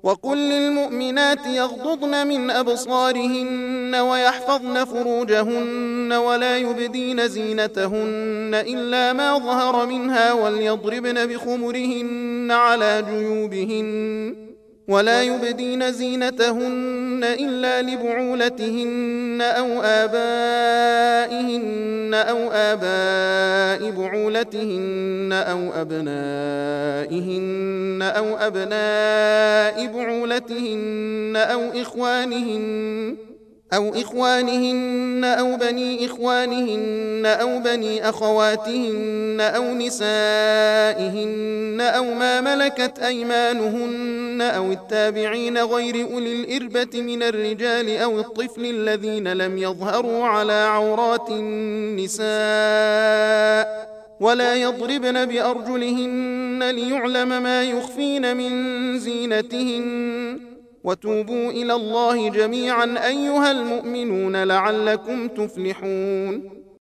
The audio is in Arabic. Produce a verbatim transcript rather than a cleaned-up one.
وقل للمؤمنات يغضضن من أبصارهن ويحفظن فروجهن ولا يبدين زينتهن إلا ما ظهر منها وليضربن بخمرهن على جيوبهن ولا يبدين زينتهن إلا لبعولتهن أو آبائهن أو آباء بعولتهن أو أبنائهن أو أبناء بعولتهن أو إخوانهن أو إخوانهن أو بني إخوانهن أو بني أخواتهن أو نسائهن أو ما ملكت أيمانهن أو التابعين غير أولي الإربة من الرجال أو الطفل الذين لم يظهروا على عورات النساء ولا يضربن بأرجلهن ليعلم ما يخفين من زينتهن وتوبوا إلى الله جميعا أيها المؤمنون لعلكم تفلحون